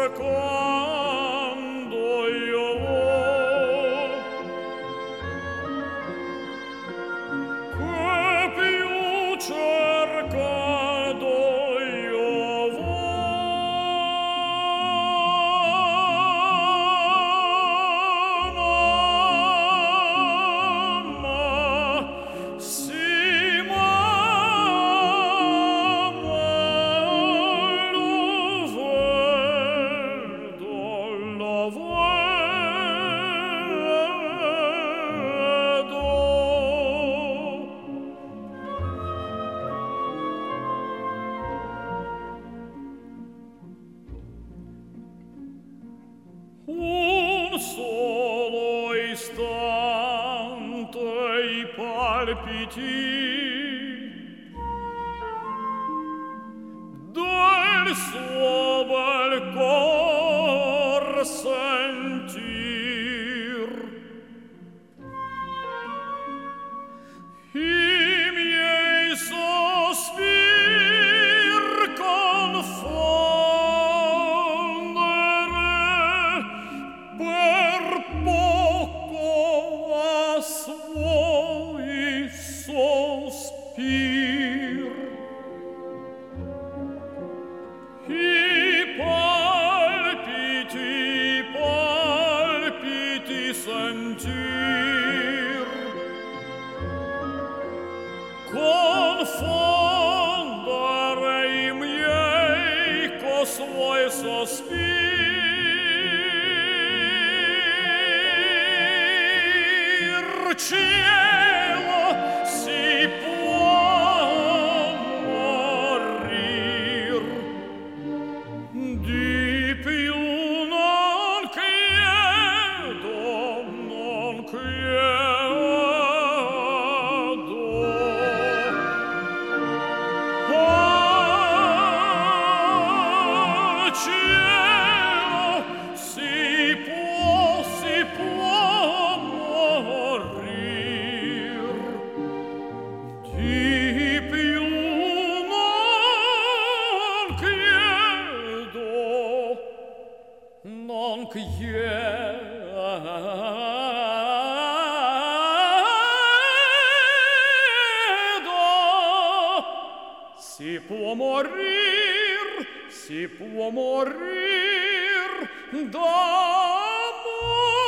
cercando io che più cercando io un solo istante i palpiti del suo bel cor sentir, i miei sospir confondere per poco a suoi sospir, i palpiti sentir, confondere i miei co suoi sospir. Cielo, si può morir, di più non chiedo, non chiedo. Oh, cielo, si può morir, di più non chiedo, non chiedo. Si può morir d'amore.